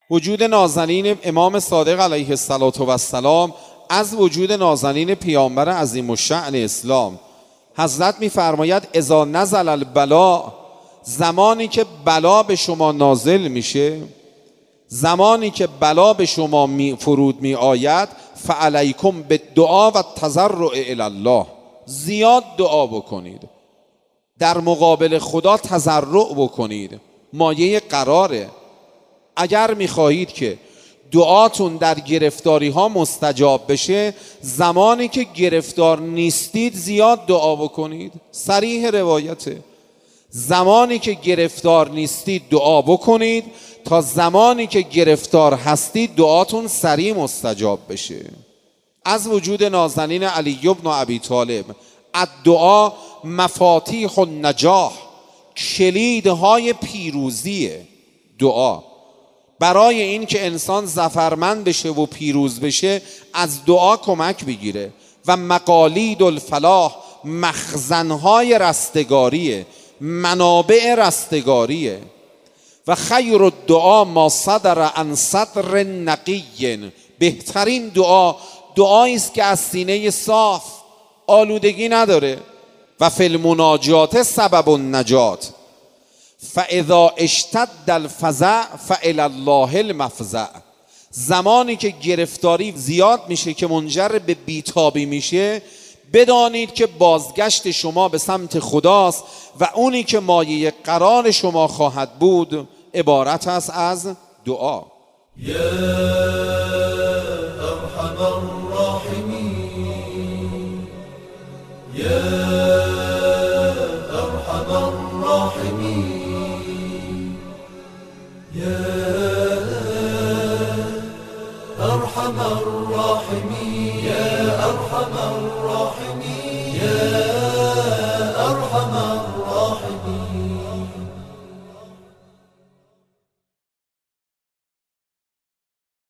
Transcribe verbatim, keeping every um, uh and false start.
وجود نازنین امام صادق علیه السلام از وجود نازنین پیامبر عظیم الشأن اسلام. حضرت می‌فرماید اذا نزل البلاء، زمانی که بلا به شما نازل میشه، زمانی که بلا به شما می فرود می آید، فعلیکم بالدعا و التضرع الی الله، زیاد دعا بکنید، در مقابل خدا تضرع بکنید، مایه قراره. اگر میخواهید که دعاتون در گرفتاری ها مستجاب بشه، زمانی که گرفتار نیستید زیاد دعا بکنید. صریح روایته، زمانی که گرفتار نیستید دعا بکنید تا زمانی که گرفتار هستید دعاتون سریع مستجاب بشه. از وجود نازنین علی بن ابی طالب، الدعا مفاتیح النجاح، کلیدهای پیروزی دعا. برای این که انسان ظفرمند بشه و پیروز بشه از دعا کمک بگیره. و مقالید الفلاح، مخزنهای رستگاریه، منابع رستگاریه. و خیر الدعا ما صدر عن صدر نقی، بهترین دعا دعایی است که از سینه صاف، آلودگی نداره. و فی المناجات سبب النجات، فاذا اشتد الفزع فالی الله المفزع. زمانی که گرفتاری زیاد میشه که منجر به بیتابی میشه، بدانید که بازگشت شما به سمت خداست و اونی که مایه قرار شما خواهد بود عبارت است از دعا. یا ارحم الراحمین، یا ارحم الراحمین، یا ارحم الراحمین، یا ارحم الراحمین.